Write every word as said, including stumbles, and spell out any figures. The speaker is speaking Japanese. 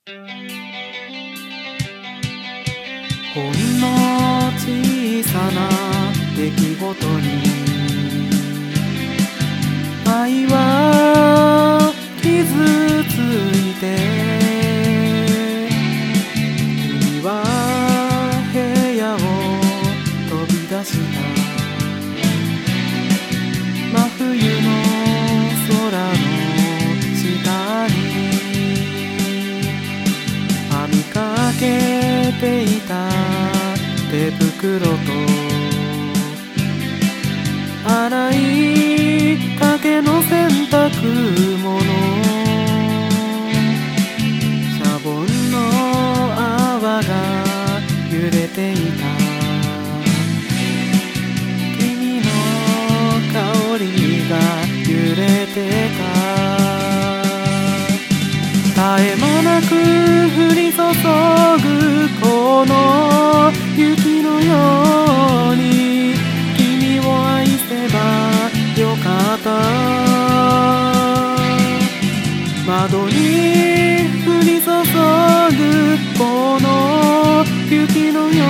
ほんの小さな出来事に愛は傷ついて、君は部屋を飛び出した。真冬の空の下に編みかけていた手袋と洗いかけの洗濯物、シャボンの泡が揺れていた。君の香りが揺れてた。絶え間なく降り注ぐこの雪のように君を愛せばよかった。窓に降り注ぐこの雪のよ